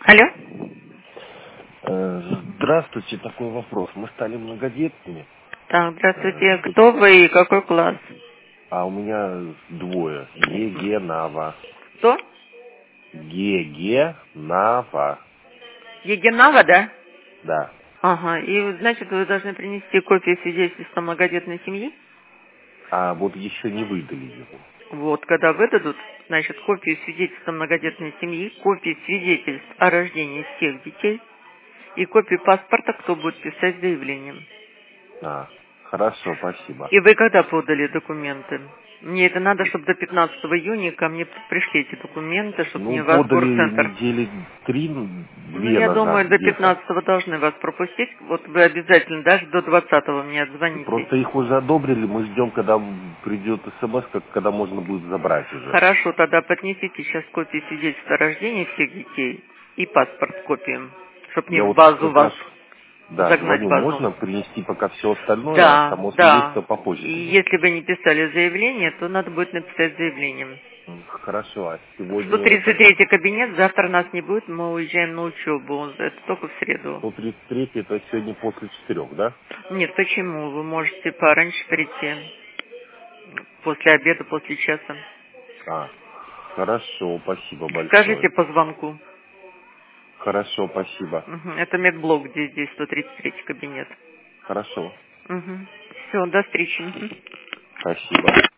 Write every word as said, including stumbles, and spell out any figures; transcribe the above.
Алло? Э, Здравствуйте, такой вопрос. Мы стали многодетными, Так, э, здравствуйте. дочь- Кто вы и какой класс? а у меня двое. ЕГЭ Нава. Кто? ЕГЭ Нава. Егенава, да? Да. Ага. И, значит, вы должны принести копию свидетельства многодетной семьи. А вот еще не выдали его. Вот, когда выдадут, значит, копию свидетельства многодетной семьи, копию свидетельств о рождении всех детей и копию паспорта, кто будет писать заявление. А, хорошо, спасибо. И вы когда подали документы? Мне это надо, чтобы до пятнадцатого июня ко мне пришли эти документы, чтобы Ну, мне вас подали горцентр. недели три, Ну, две я назад думаю, до где-то. пятнадцатого должны вас пропустить. Вот вы обязательно даже до двадцатого мне отзвоните. Просто их уже одобрили, мы ждем, когда придет смс, как- когда можно будет забрать уже. Хорошо, тогда поднесите сейчас копии свидетельства о рождении всех детей и паспорт копию, чтобы не Я в вот базу как вас раз, да, загнать в звоню, базу. можно принести пока все остальное, а Да, само свидетельство да. по И почте. если вы не писали заявление, то надо будет написать заявление. М, Хорошо, а сто сегодня тридцать это третий кабинет, завтра нас не будет, мы уезжаем на учебу. Это только в среду. сто тридцать три, это сегодня после четырех, да? Нет, почему? Вы можете пораньше прийти. После обеда, после часа. А, хорошо, спасибо Скажите большое. по звонку. Хорошо, спасибо. Мгм. Это медблок, где здесь сто тридцать третий кабинет. Хорошо, Угу. Все, до встречи. Мгм. спасибо.